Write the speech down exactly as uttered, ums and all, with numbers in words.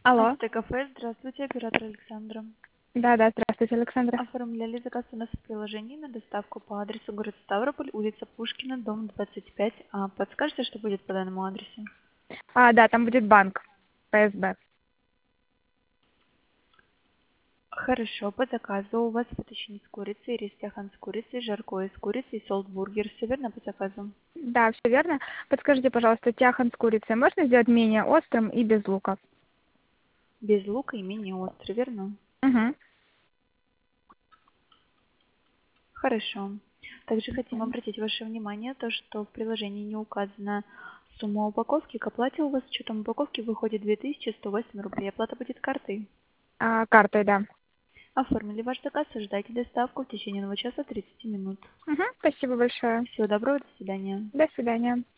Алло. Астэ кафе, здравствуйте, оператор Александра. Да, да, здравствуйте, Александра. Оформляли заказ у нас в приложении на доставку по адресу город Ставрополь, улица Пушкина, дом двадцать пять. А подскажете, что будет по данному адресу? А, да, там будет банк. ПСБ. Хорошо, по заказу у вас петучини с курицей, рис тяхан с курицей, жаркое с курицей, солт-бургер. Все верно по заказу? Да, все верно. Подскажите, пожалуйста, тяхан с курицей можно сделать менее острым и без лука? Без лука и менее острый, верно? Угу. Хорошо. Также хотим обратить ваше внимание, то, что в приложении не указана сумма упаковки. К оплате у вас с учетом упаковки выходит две тысячи сто восемь рублей. Оплата будет картой. А, картой, да. Оформили ваш заказ, ожидайте доставку в течение одного часа тридцати минут. Угу. Спасибо большое. Всего доброго, до свидания. До свидания.